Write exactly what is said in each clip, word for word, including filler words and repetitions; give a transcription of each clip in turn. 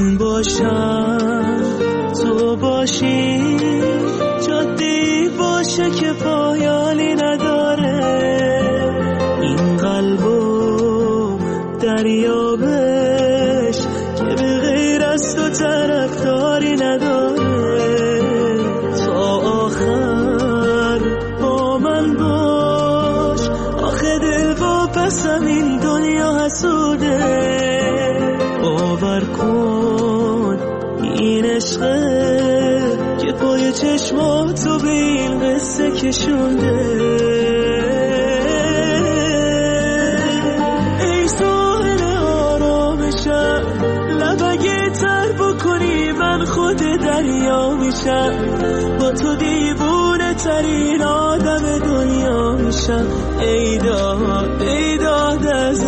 من باشم تو باشی، جاده‌ای باشه که پایانی نداره، این قلبو دریابش که به غیر از تو طرفداری نداره، تا آخر با من باش، آخه دل با پسم این دنیا حسوده، باور کن این عشقه که پای چشماتو به این قصه کشونده. ای ساحل آرامشم، لبگه تر بکنی من خود دریا میشم، با تو دیوونه ترین آدم دنیا میشم. ای داد ای داد از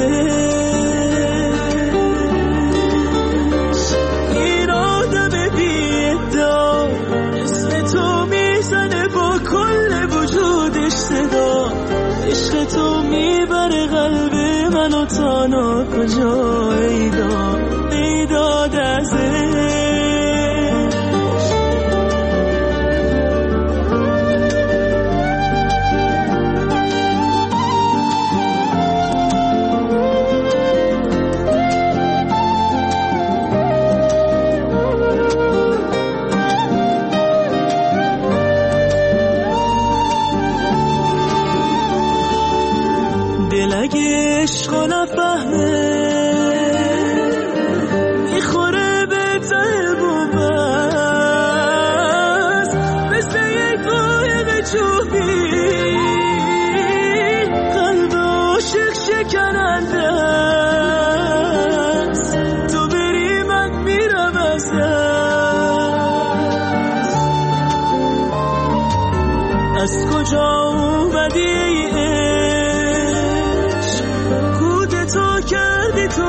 این آدم بی ادعا، اسم تو میزنه با کل وجودش صدا، عشق تو میبره قلب منو تا ناکجا. ای داد ای داد از اگه عشق نفهمه میخوره به ته بومست، مثل یک قایق چوبی قلب عاشق شکننده است، تو بری من میرم از دست. از کجا اومدی تو کردی تو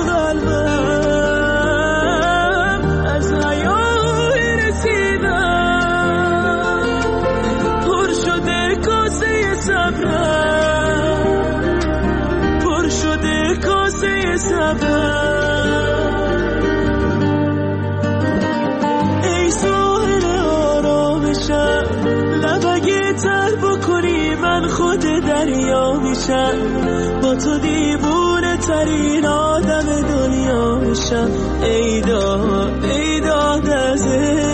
قلبم، از حیای رسیدم پر شده کاسه صبرم، پر شده کاسه صبرم. ای ساحل آرامشم، لبگه تر بکنی من خود دریا میشم، با تو دیوونه ترین آدم دنیا میشم. ای داد ای داد از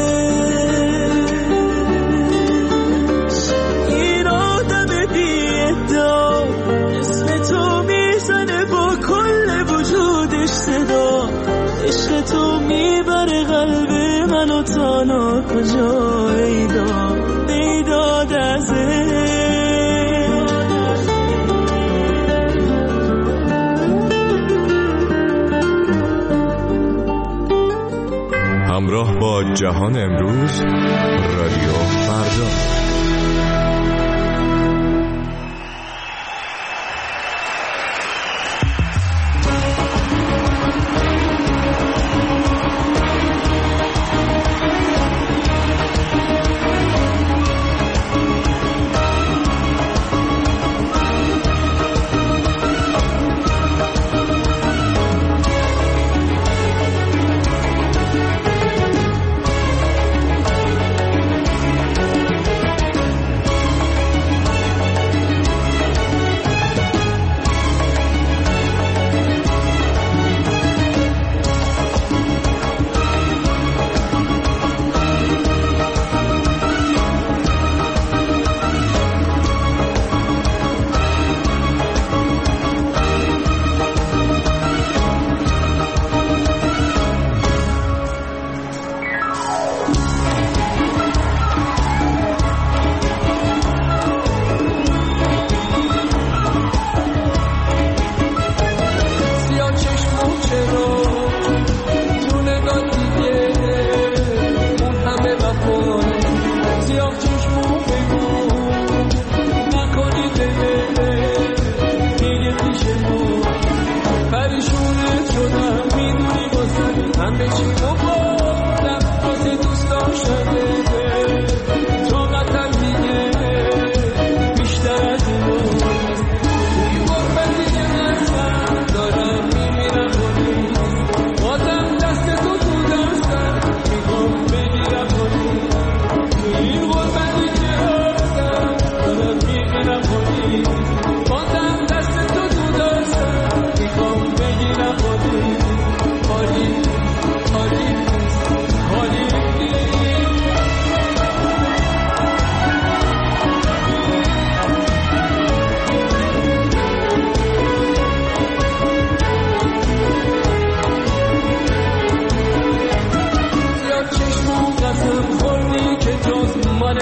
این آدم بی ادعا، اسم تو میزنه با کل وجودش صدا، عشق تو میبره قلب منو تا ناکجا. ای داد ای داد از همراه با جهان امروز، رادیو فردا.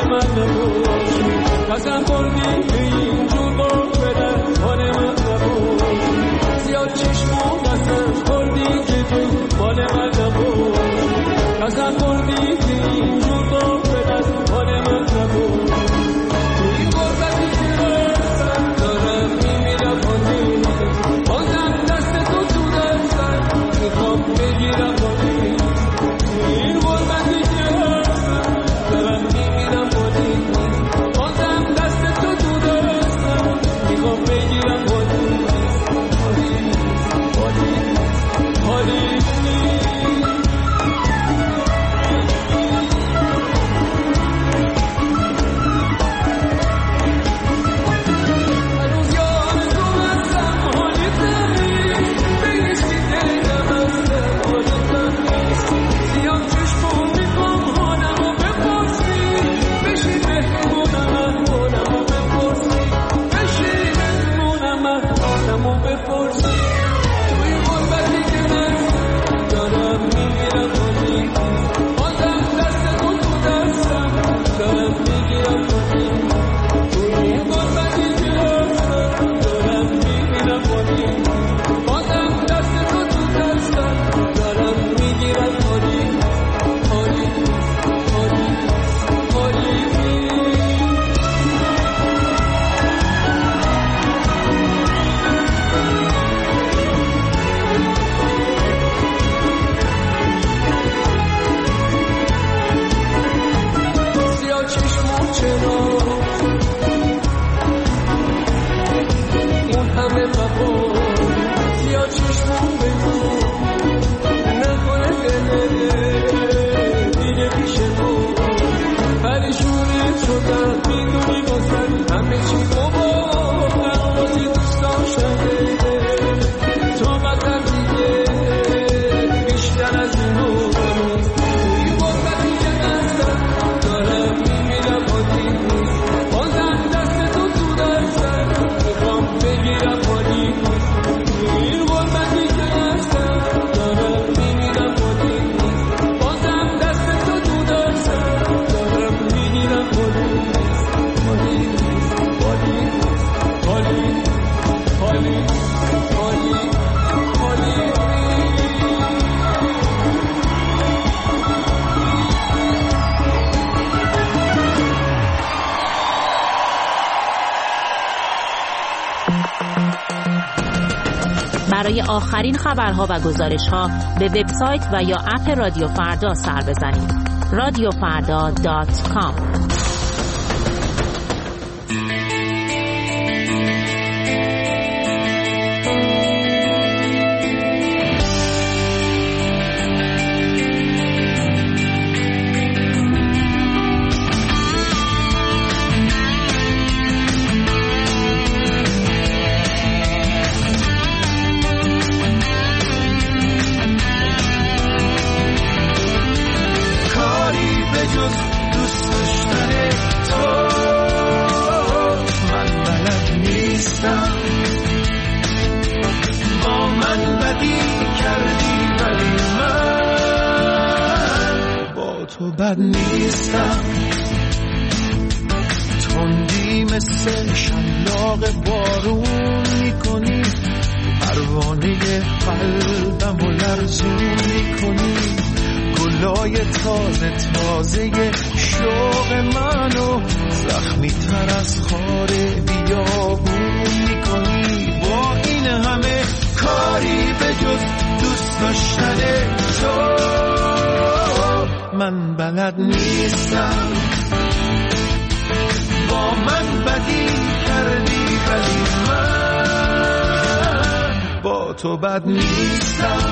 من نباشی قسم خوردی که اینجور با بدن مال من نباشی زیاد چشم و قسم خوردی که تو مال من نباشی قسم خوردی که اینجور با بدن مال من نباشی تو این غربتی که رفتم دارم میمیرم خالی بازم دست تو تو دستم میخوام بگیرم خالی تو این غربتی که رفتم دارم میمیرم خالی بازم دست تو تو دستم میخوام بگیرم خالی خالی خالی برای آخرین خبرها و گزارش‌ها به وبسایت و یا اپ رادیو فردا سر بزنید. رادیو فردا دات کام. بد نیستم تندی مثل شلاق بارون میکنی پروانه قلبم و لرزون میکنی گلای تازه تازه شوق منو زخمی تر از خار بیابون میکنی با این همه کاری به جز دوست داشتن تو من بلد نیستم با من بدی کردی ولی من با تو بد نیستم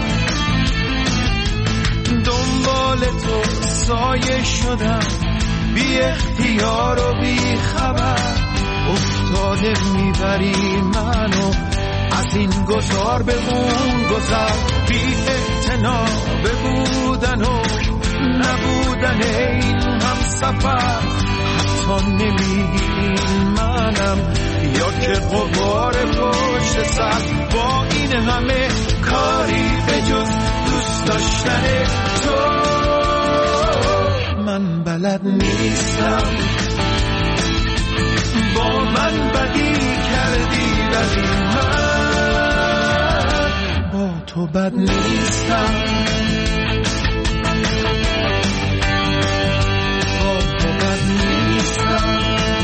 دنبال تو سایه شدم بی اختیار و بی خبر افتاده میبری منو از این گذار به اون گذر بی اعتنا بودن و نبودن این هم سفر حتی نمیگی منم یا که غبار پشت سر با این همه کاری به جز دوست داشتن تو من بلد نیستم بد نیستم، با تو بد نیستم.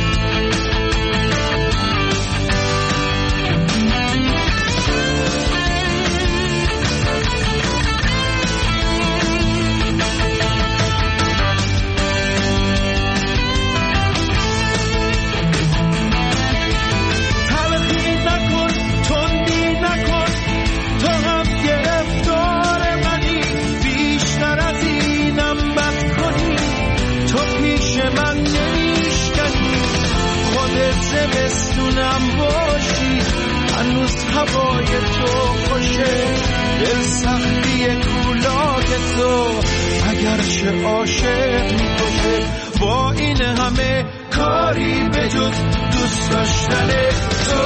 زمستونم باشی هنوز هوای تو خوشه، دل سختی کولای تو اگرچه عاشق میکشه. با این همه کاری به جز دوست داشتن تو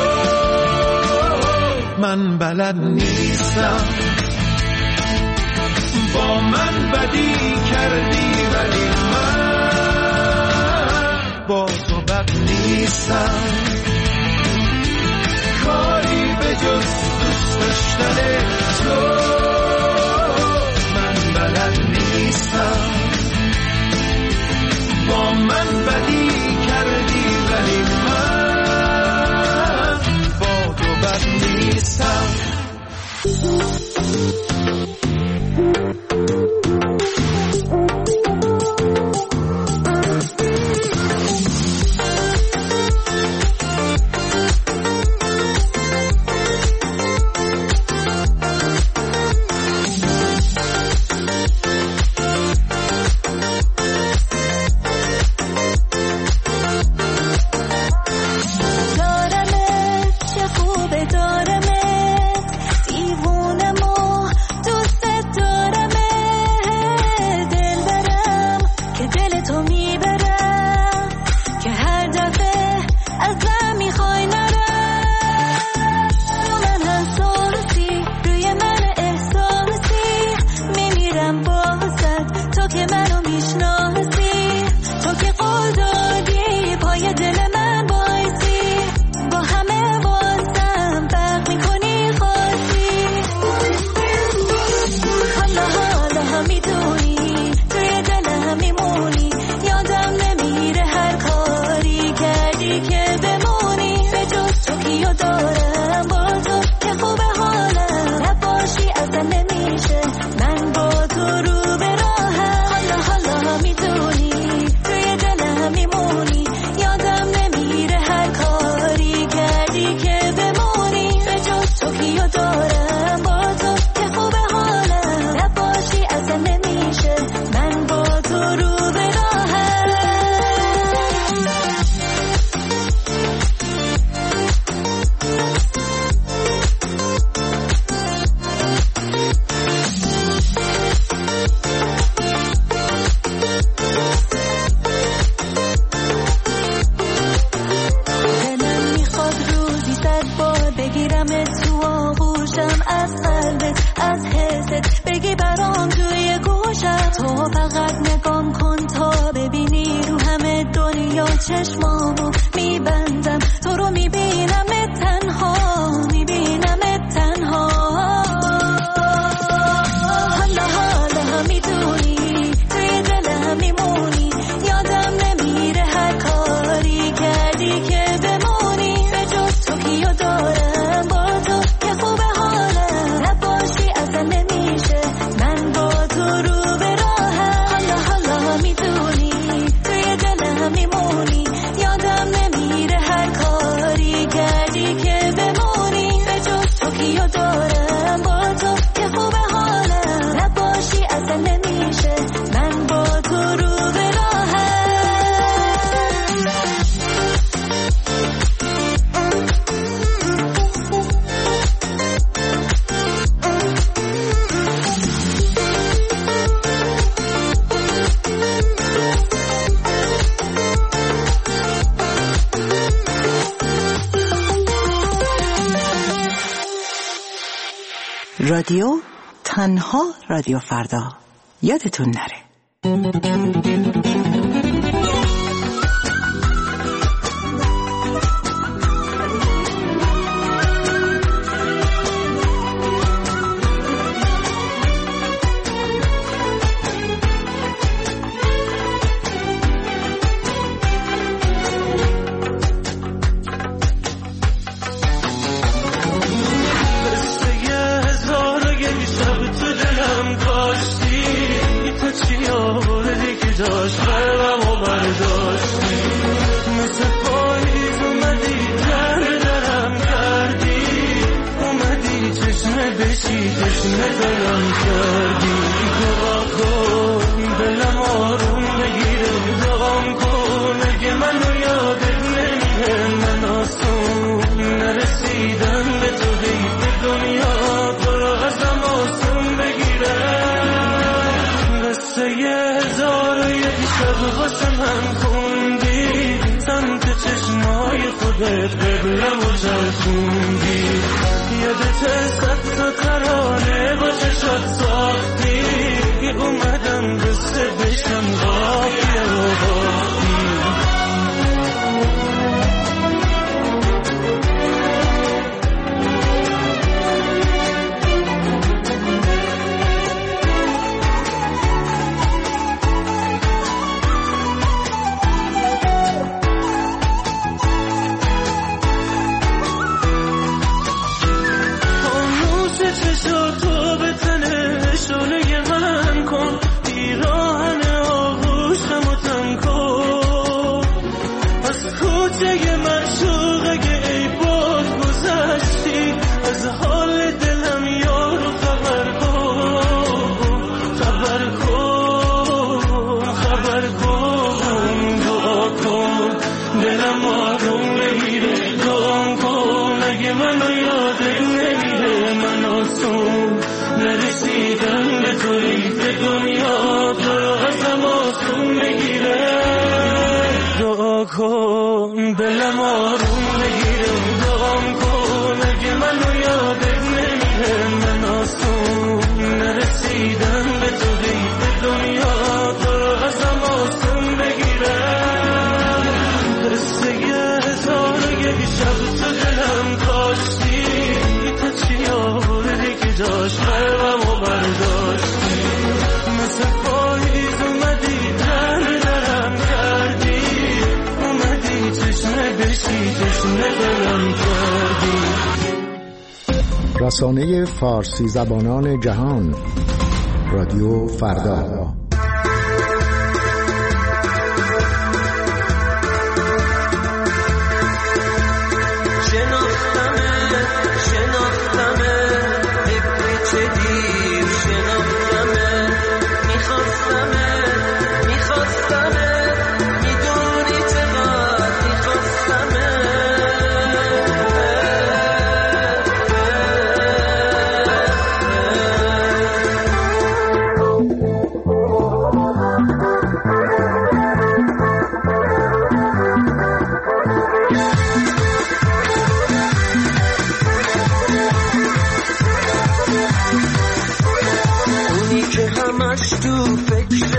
من بلد نیستم. با من بدی کردی ولی من با تو بد نیستم. کاری به جز دوست داشتن تو من بلد نیستم. با من بدی کردی ولی من با تو بد نیستم. چشمامو میبندم تو رو میبینم تنها، میبینم تنها. حالا حالا میدونی توی دلم میمونی، یادم نمیره هر کاری کردی که بمونی. به جز تو کیو دارم با تو که خوبه حالم، نباشی اصلا نمیشه من با تو رو به راهم. حالا حالا میدونی توی دلم میمونی، یادم نمیره هر کاری کردی که بمونی. به جز تو کیو دارم با تو که خوبه حالم، نباشی اصلا نمیشه من با تو رو به راهم. رادیو تنها رادیو فردا، یادتون نره. داشت قلبمو برداشتی مثل پاییز اومدی در درم کردی اومدی چشمه بشی چشمه دلم کردی دعا کن دلم آروم بگیره دعام کن اگه منو یادت نمیره من آسون نرسیدم به تو دیگه دنیا تو رو ازم آسون بگیره قصه یه هزار و یک شب واسه من خوندی سمت چشمای خودت قبلم و چرخوندی یادت صد تا ترانه با چشات ساختی که اومدم قصه بشم باقیه و باقی دلم آروم بگیره دعام کن اگه منو یادت نمیره من آسون نرسیدم به تو دیگه دنیا تو رو ازم آسون بگیره قصه یه هزار و یک شب تو دلم کاشتی تا چی آوردی که داشت قلبمو برداشتی مثل پاییز اومدی در درم کردی چشمه بشی چشمه دلم کردی. رسانه فارسی زبانان جهان رادیو فردا. تو فکر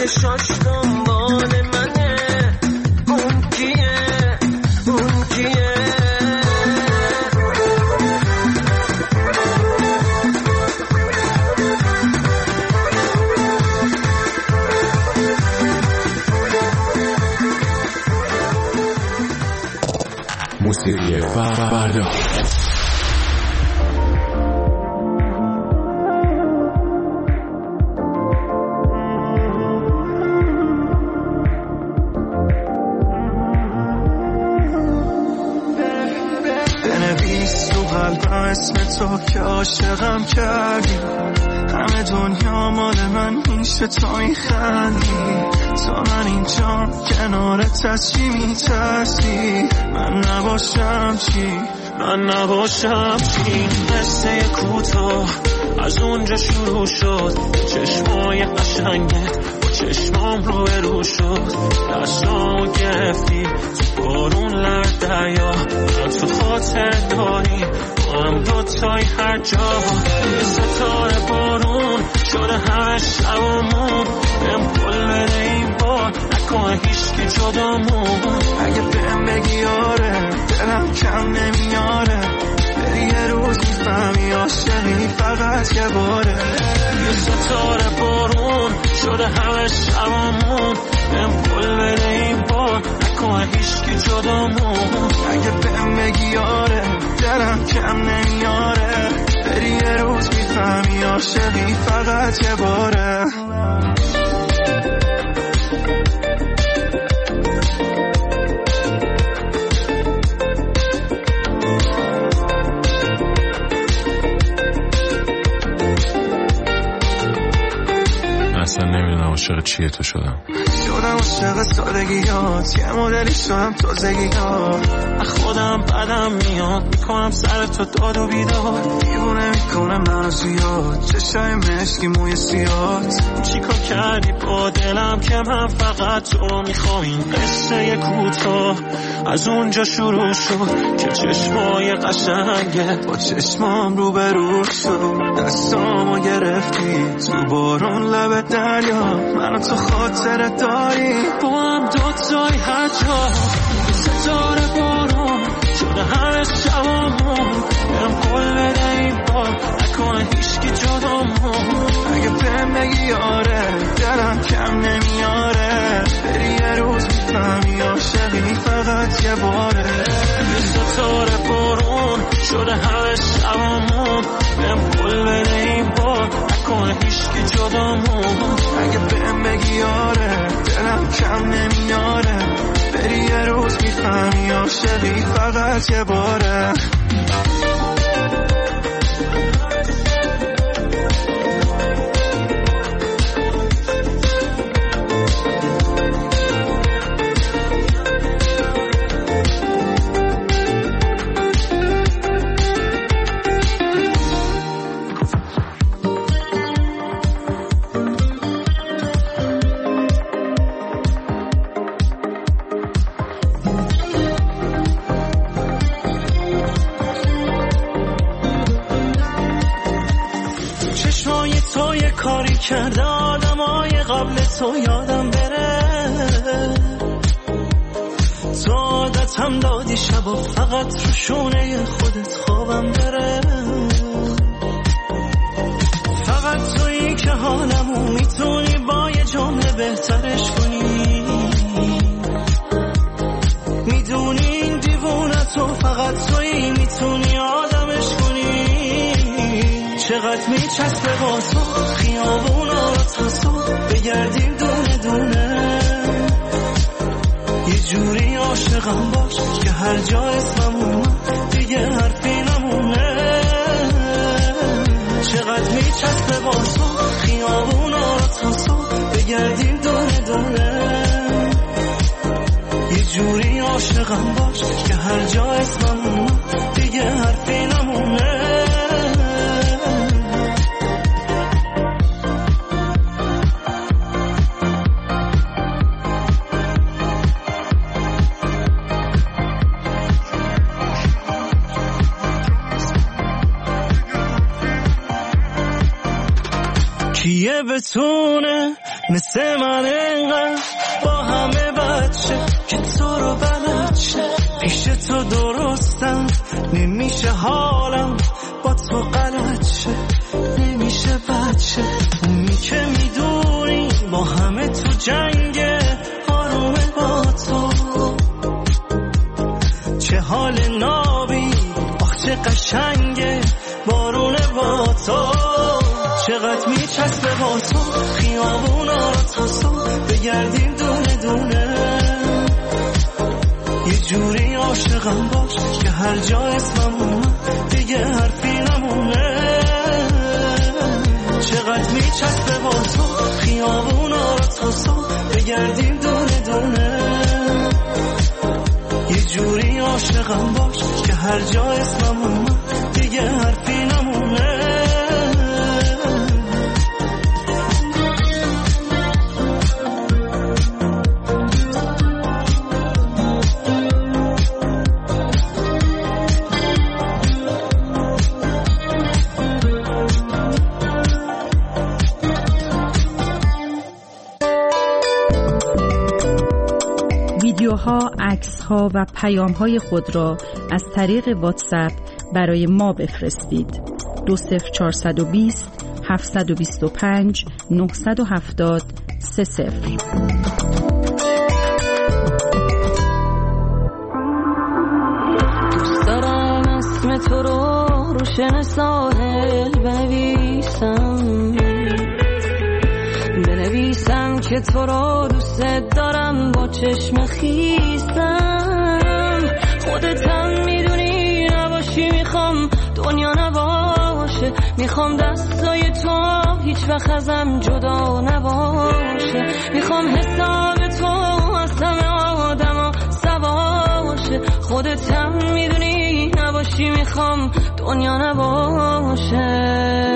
چشاش دنبال منه، اون کیه اون کیه؟ موسیقی فردا. بنویس تو قلبم اسم تو که عاشقم کردی، همه دنیا مال من میشه تا میخندی، تا من اینجا کنارت از چی میترسی؟ من نباشم چی؟ من نباشم چی؟ قصه کوتاه از اونجا شروع شد، چشمای قشنگت با چشمام رو برو شد، دستامو گرفتی تو بارون لب دریا، من تو خاطر داری با هم دوتای هر جا، یه ستاره بارون شده همه شبامون، بهم قول بده این بار نکنه هیچکی جدامون، اگه بهم بگی آره دلم کم نمیاره، بری یه روز میفهمی عاشقی فقط یه باره، یه ستاره بارون شده همه شبامون، بهم قول بده این بار نکنه هیچکی جدامون، اگه بهم بگی آره دلم کم نمیاره، بری یه روز میفهمی عاشقی فقط یه باره. اصلا نمیدونم عاشق چیه تو شدم شدم عاشق سادگیات، یه مدلی شدم تازگیات، خودم بدم میاد میکنم سر تو داد و بیداد، دیوونه میکنم منو زیاد، چشای مشکی موی سیاد، چیکار کردی با دلم که من فقط تو میخوام، این قصه کوتاه از اونجا شروع شد که چشمای قشنگت با چشمام رو برو شد، دستامو گرفتی تو بارون لب دریا، منو تو خاطر داری با هم دوتای هر جا، ستاره بارون شده همه شبامون، بهم قول بده این بار نکنه هیچکی جدامون، اگه بهم بگی آره دلم کم نمیاره، بری یه روز میفهمی عاشقی فقط یه باره، یه ستاره بارون شده همه شبامون، بهم قول بده این بار نکنه هیچکی جدامون، اگه بهم بگی آره دلم کم نمیاره، بری یه روز میفهمی عاشقی فقط یه باره. کاری کرده آدمای قبل تو یادم بره، تو عادت هم دادی شبا فقط رو شونه خودت خوابم بره، فقط تویی که حالمو میتونی با یه جمله بهترش کنی، میدونی این دیوونه تو فقط تویی میتونی آدمش کنی، چقدر میچسبه با تو خیابونا رو تا صبح بگردیم دونه دونه، یه جوری عاشقم باش که هر جا اسممون دیگه حرفی نمونه، چقدر میچسبه با تو خیابونا رو تا صبح بگردیم دونه دونه، یه جوری عاشقم باش که هر جا اسممون دیگه حرفی نمونه. کیه بتونه مثل من اینقدر با همه بچه که تو رو بلد شه، پیش تو درستم نمیشه حالم با تو غلط شه، نمیشه بچه اونی که میدونی با همه تو جنگه، آرومه با تو چه حال نابی، آخ چه قشنگه بارونه با تو، چقدر میچسبه با تو خیابونا رو تا صبح بگردیم دونه دونه، یه جوری عاشقم باش که هر جا اسمم اومد دیگه حرفی نمونه، چقدر میچسبه با تو خیابونا رو تا صبح بگردیم دونه دونه، یه جوری عاشقم باش که هر جا اسمم اومد دیگه حرفی نمونه. ویدیوها، عکس‌ها و پیام‌های خود را از طریق واتساپ برای ما بفرستید. دو صفر چهارصد و بیست هفتصد و بیست و پنج نهصد و هفتاد سه صفر. دوست دارم اسم تو رو روشن ساحل بنویسم، بنویسم که تو رو دوست دارم با چشم خیسم، خودت هم میدونی نباشی میخوام دنیا نباشه، میخوام دستای تو هیچ وقت ازم جدا نباشه، میخوام حساب تو از همه آدم ها سواشه، خودت هم میدونی نباشی میخوام دنیا نباشه.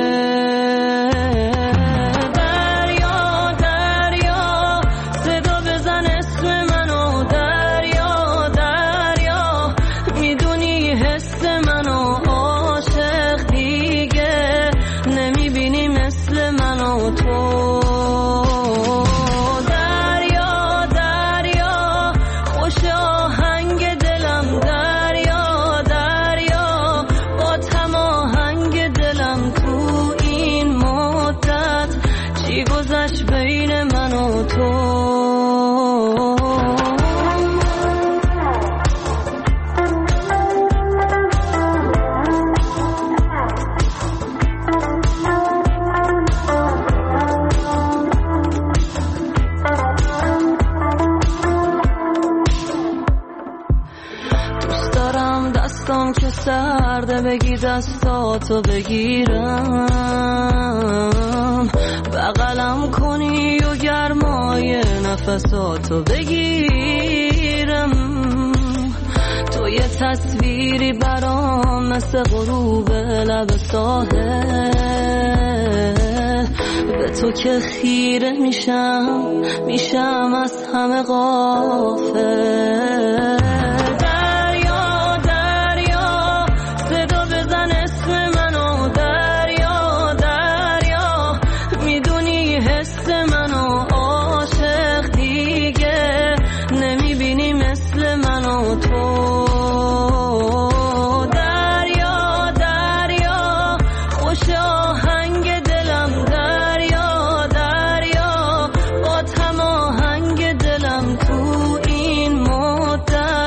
سرده بگی دستاتو بگیرم، بغلم کنی و گرمای نفساتو بگیرم، تو یه تصویری برام مثل غروب لب ساحل، به تو که خیره میشم میشم از همه غافل. تو این مدت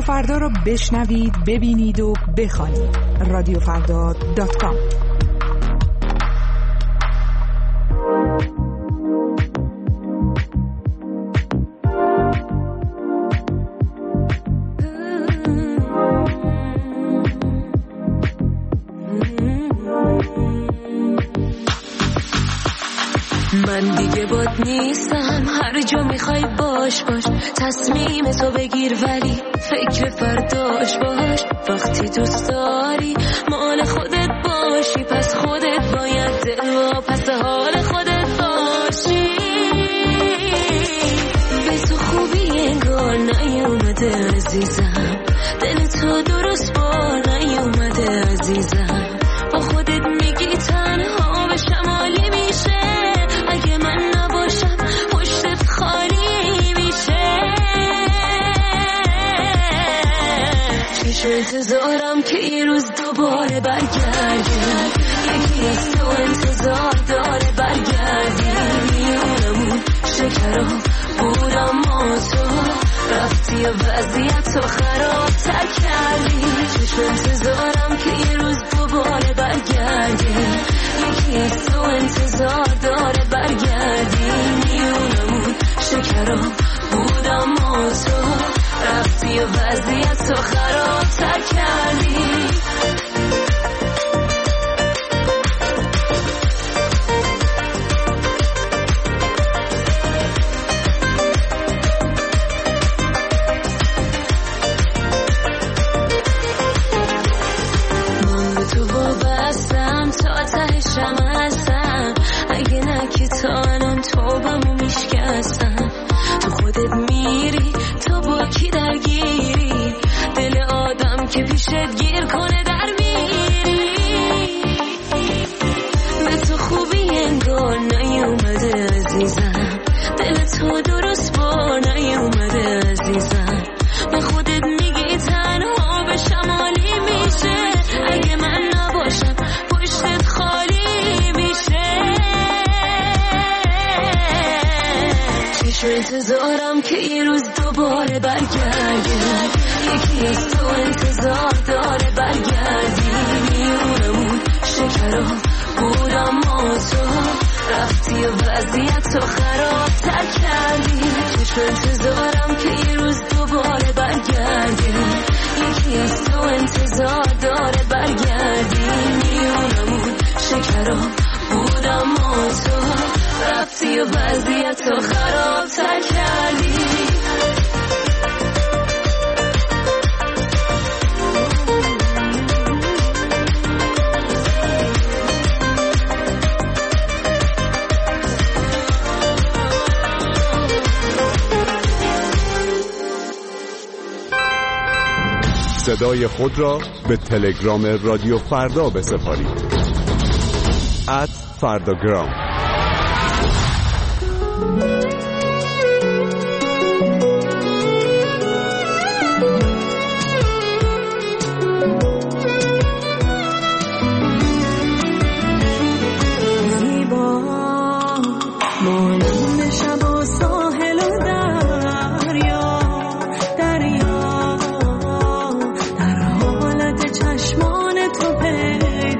فردا را بشنوید، ببینید و بخوانید. رادیو فردا دات کام. من دیگه باد نیستم، هر جا میخوای باش باش، تصمیم تو بگیر ولی فکر فرداش باش. وقتی دوست داری مال خودت باشی، پس خودت باید دل و پس حال خودت باشی. به تو خوبی انگار نیومده عزیزم، دل تو درست بار نیومده عزیزم. با خودت میگی تنها به شمالی میشه، اگه من نباشم پشتت خالی میشه. چشم انتظارم که یه روز دوباره برگردی، یکی از تو انتظار داره برگردی. میونمون شکرا بود اما تو رفتی و وضعیت تو خراب تر کردی. چشم انتظارم که یه روز دوباره برگردی، یکی از تو انتظار داره برگردی. میونمون شکرا بود اما تو رفتی و وضعیت تو خراب تر کردی. تو خودت میری تو با کی درگیری، دل آدم که پیشت گیر کنه در میری. به تو خوبی انگار نیومده عزیزم، دل تو درست بار نیومده عزیزم. به خودت میگی تنها به شمالی میشه، اگه من نباشم پشتت خالی میشه. چشم انتظارم که یه روز دوباره برگردی، یکی از تو انتظار داره برگردی. میونمون شکرا بود اما تو رفتی و وضعیت تو خراب تر کردی. چشم انتظارم که یه روز دوباره برگردی، یکی از تو انتظار داره برگردی. میونمون شکرا بود اما تو رفتی و وضعیت تو خراب تر کردی. صدای خود را به تلگرام رادیو فردا بسپارید. ات فرداگرام.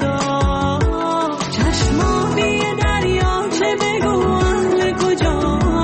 چشمانی دریا چه بگو اهل کجا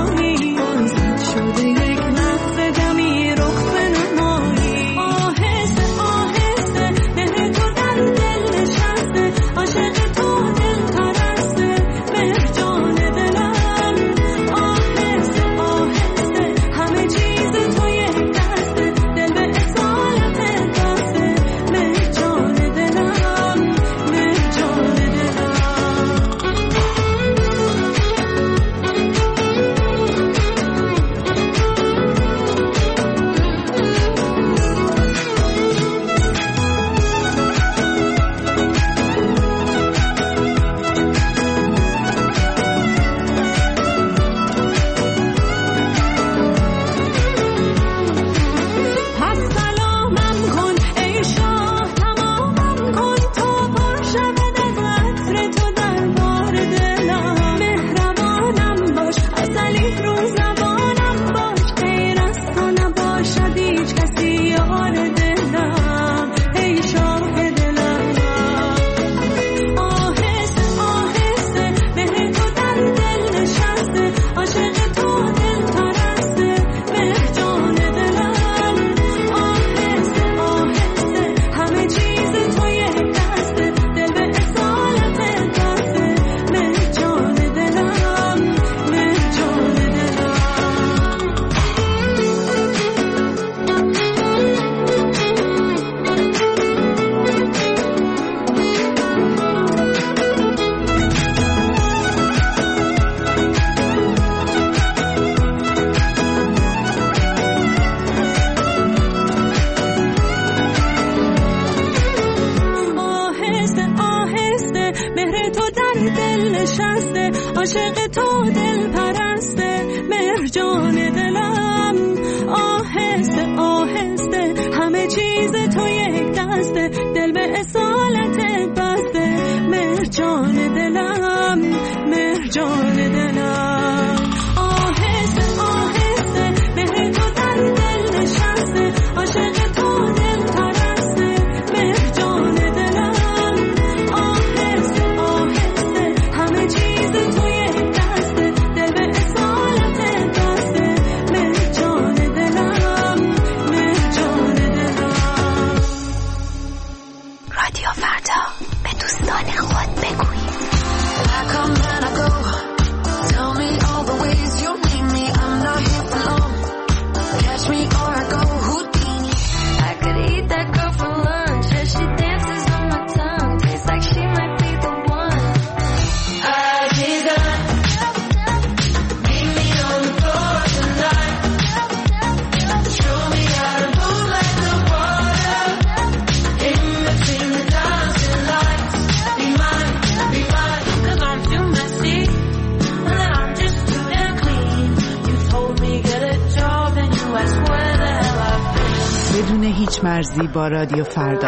مهر تو در دل نشسته، عاشق تو دل پرسته، مهر جان دلم آهسته آهسته، همه چیز تو یک دسته، دل به اصالتت بسته، مهر جان دلم، مهر جان دلم، آهسته آهسته، مهر تو در دل نشسته، عاشق تو دل پرسته، مهر جان دلم آهسته آهسته، همه چیز تو یک دسته، دل به اصالتت بسته، مهر جان دلم، مهر جان دلم. رادیو فردا، به دوستان خود بگویید. I come and I go. Tell me all the ways you need me. I'm not here for long. Catch me or I go Houdini. I could eat that girl for lunch as she dances on my tongue. Tastes like she might be the one. I tease her. Meet me on the floor tonight. Show me how to move like the water. In between the dancing lights. Be mine, be mine. Cause I'm too messy. And I'm just too damn clean. You told me get a job and you asked where the hell I've been. بدون هیچ مرزی با رادیو فردا.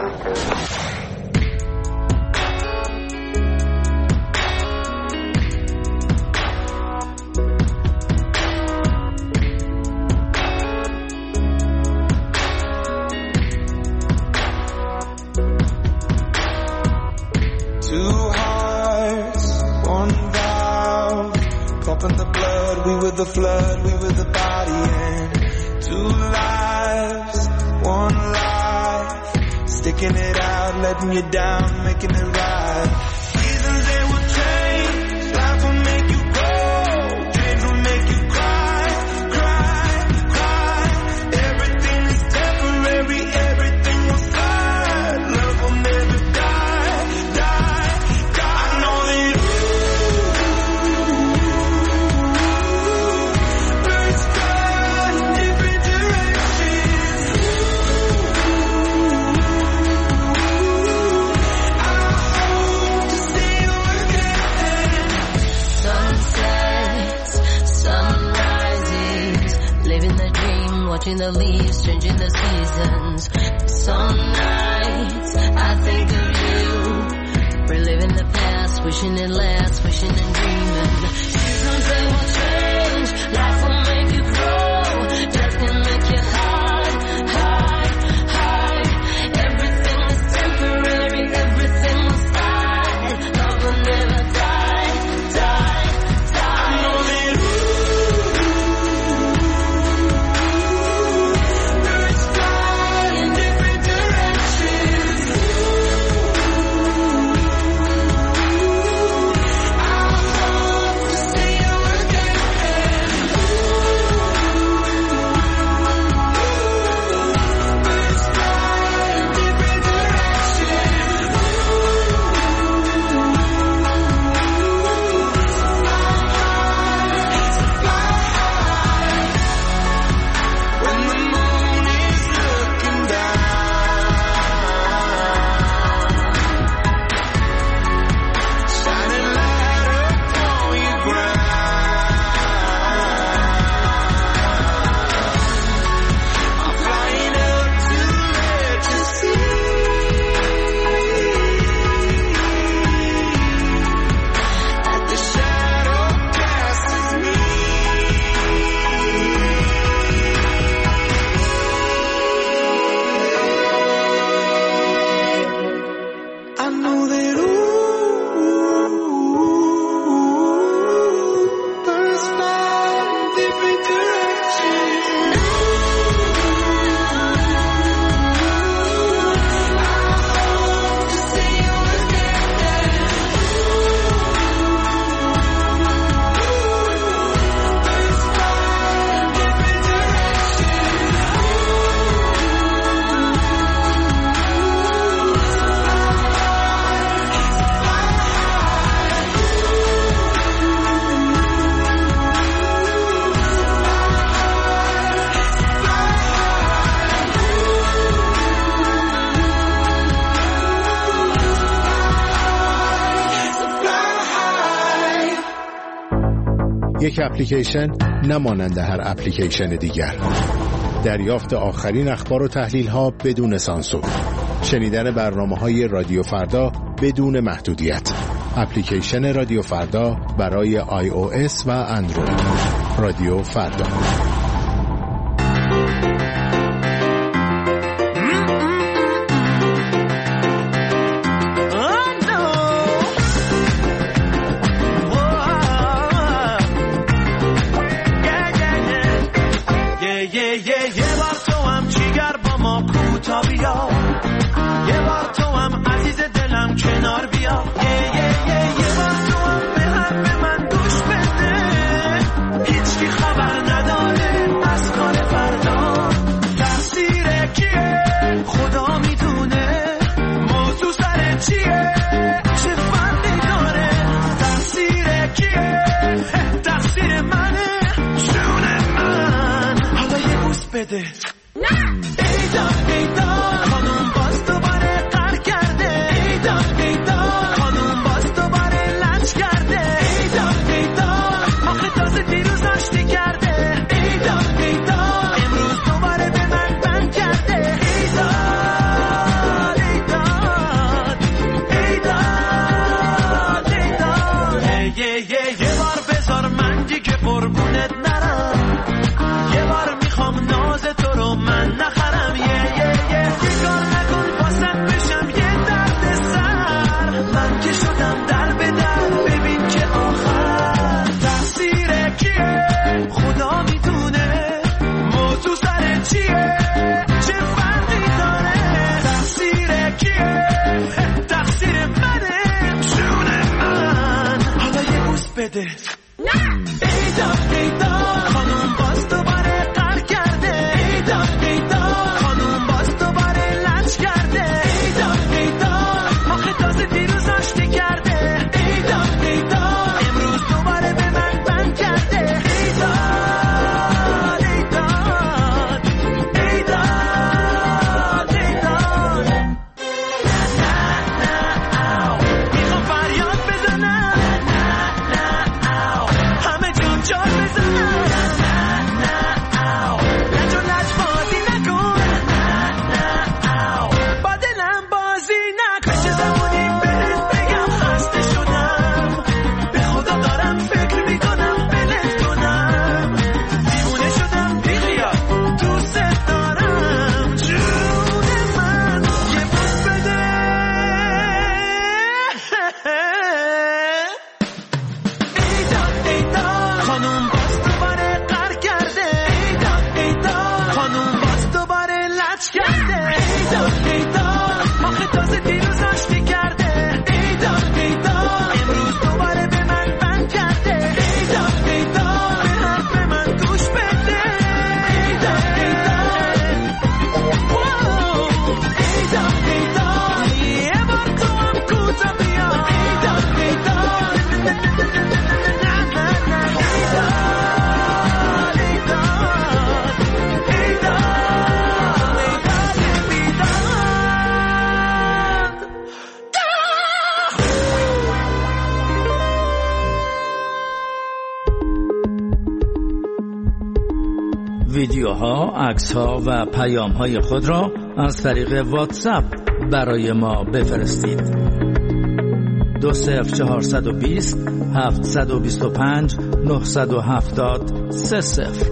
Two hearts, one vow, pumping the blood, we were the flood, we were the body, and two lives, one life, sticking it out, letting you down, making it right. Seasons they will change, life will make you grow, dreams will make you cry, cry, cry. Everything is temporary, everything will slide, love will never die, die, die. I know that birds fly in different directions. I hope to see you again. Sunsets, sunrises, living the dream, watching the leaves, changing the seasons. Some nights I think of you, reliving the past, wishing it lasts, wishing and dreaming. Seasons they will change, life will make you grow, death can make you high, high, high. Everything is temporary, everything will slide, love will never die, die, die. I know that birds fly in different directions. I hope to see you again. Birds fly in different directions. When the moon is looking down, shining light upon your ground, I'm flying up to let you see that the shadow casts me. I know that ooh, birds fly in different directions. I hope to see you again. Birds fly in different directions. یک اپلیکیشن نمانند هر اپلیکیشن دیگر. دریافت آخرین اخبار و تحلیل ها بدون سانسور. شنیدن برنامه‌های رادیو فردا بدون محدودیت. اپلیکیشن رادیو فردا برای آی او اس و اندروید. رادیو فردا. ویدیوها، عکس‌ها و پیام‌های خود را از طریق واتساپ برای ما بفرستید. دو صفر چهارصد و بیست هفتصد و بیست و پنج نهصد و هفتاد سه صفر.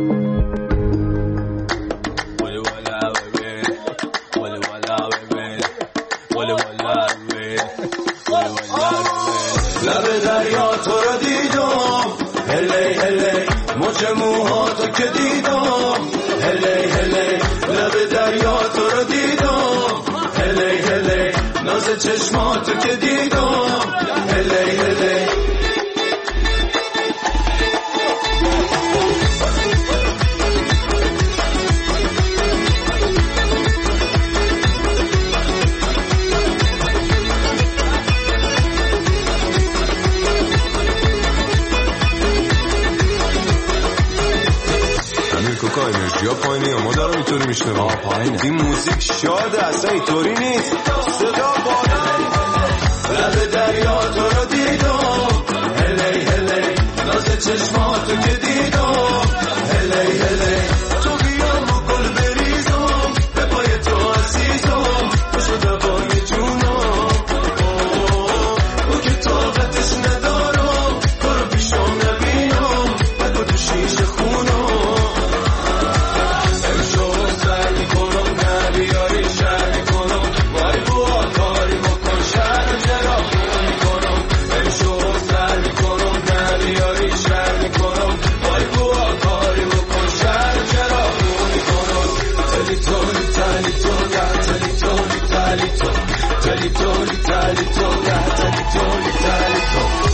لب دریا تو رو دیدم، هلی هلی مچ موهاتو که دیدم، هلی هلی لب دریا تو رو دیدم، هلی هلی ناز چشماتو که دیدم، هلی هلی انرژی ها پایینه، ما دارم اینطوری میشنم پایینه. این موزیک شاده، اصلا اینطوری نیست. صدا بالا. لب دریا تو رو دیدم، هلی هلی ناز چشماتو که دیدم هلی هلی تو بیام و گل بریزم به پای تو عزیزم تو شده بای جونم او که طاقتش ندارم تو رو پیشم نبینم بگو تو شیشه خونم امشو سر میکنم نبیاری شهر میکنم وای بوا کاری بکن شهر چرا خون میکنم امشو سر میکنم نبیاری شهر میکنم وای بوا کاری بکن شهر چرا خون میکنم تلی تولی تلی تو یا تلی تولی تلی تو تلی تولی تلی تو یا تلی تولی تلی تو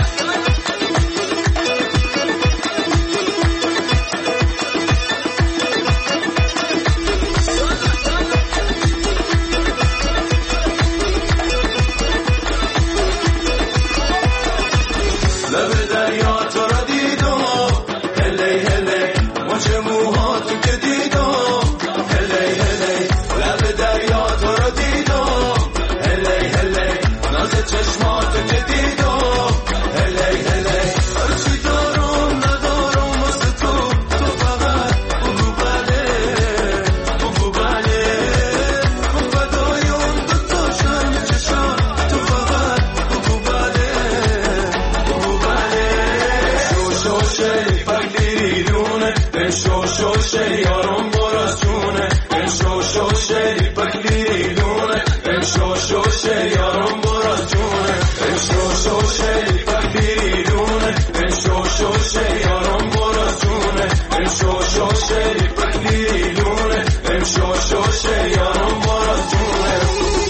لب دریا تو را دیدم هلی هلی مچ موهاتو که دیدم هلی هلی لب دریا تو را دیدم هلی هلی ناز چشماتو که دیدم هلی هلی هرچی دارم ندارم واسه تو تو فقط بگو بله بگو بله من فدای اون دوتا شرم چشم تو فقط بگو بله بگو بله شو شو شی پکلیرونه شو شو شی یارم براسونه شو شو شی پکلیرونه شو شو شی یارم براسونه شو شو شی پکلیرونه شو شو شی یارم براسونه شو شو شی پکلیرونه شو شو شی یارم براسونه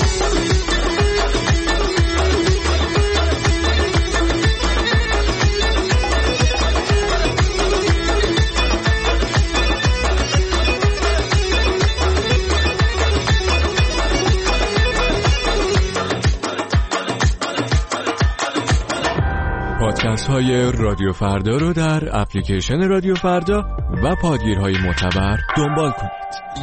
پادکست های رادیو فردا رو در اپلیکیشن رادیو فردا و پادگیرهای معتبر دنبال کنید.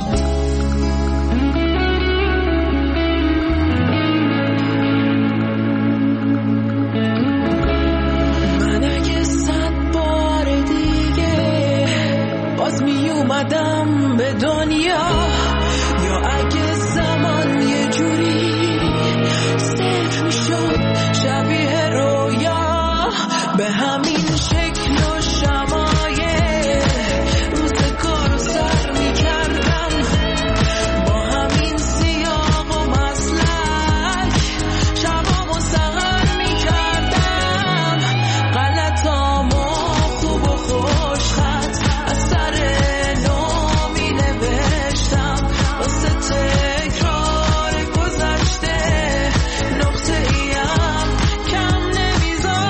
من اگه صد بار دیگه باز می اومدم به دنیا یا اگه زمان یه جوری صفر می شد شبیه رویا به همین شکل و شمایه روزگار رو سر می کردم با همین سیاق و مسلک شبام و سهر می کردم غلطام و خوب و خوش خط از سر نو می نوشتم واسه تکرار گذشته نقطه ایم کم نمیذاشتم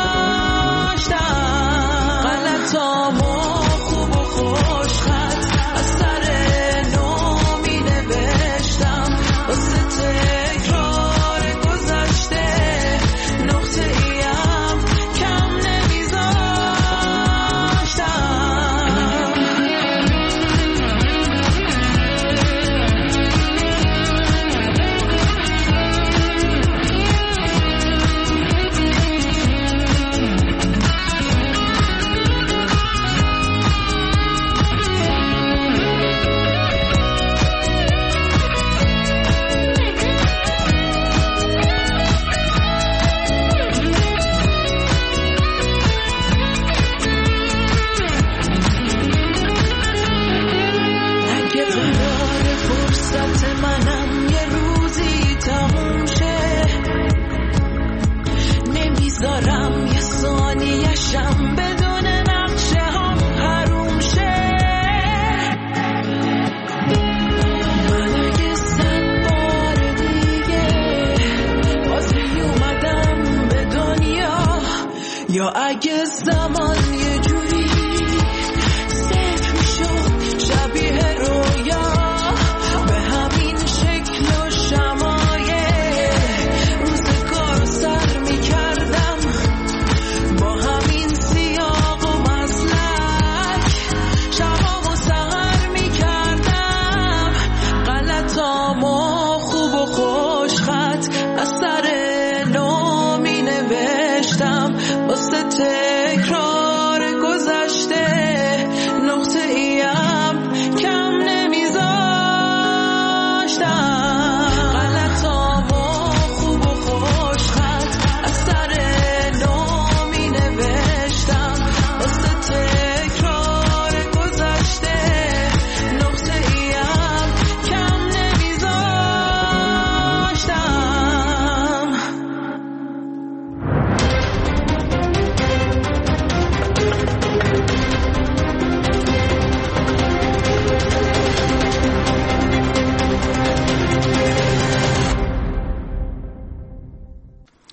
غلطام و خوب و خوش خط از سر نو می نوشتم واسه تکرار گذشته نقطه ایم کم نمیذاشتم اگه قرار فرصت منم یه روزی تموم شه نمیذارم یه ثانیه‌شم بدون نقشه هم حروم شه من اگه صد بار دیگه باز می اومدم به دنیا یا اگه زمان یه جوری صفر می شد شبیه رویا به همین شکل و شمایه روزگار رو سر می کردم با همین سیاق و مسلک شبام و سهر می کردم غلطام و خوب و خوش خط از سر نو می نوشتم واسه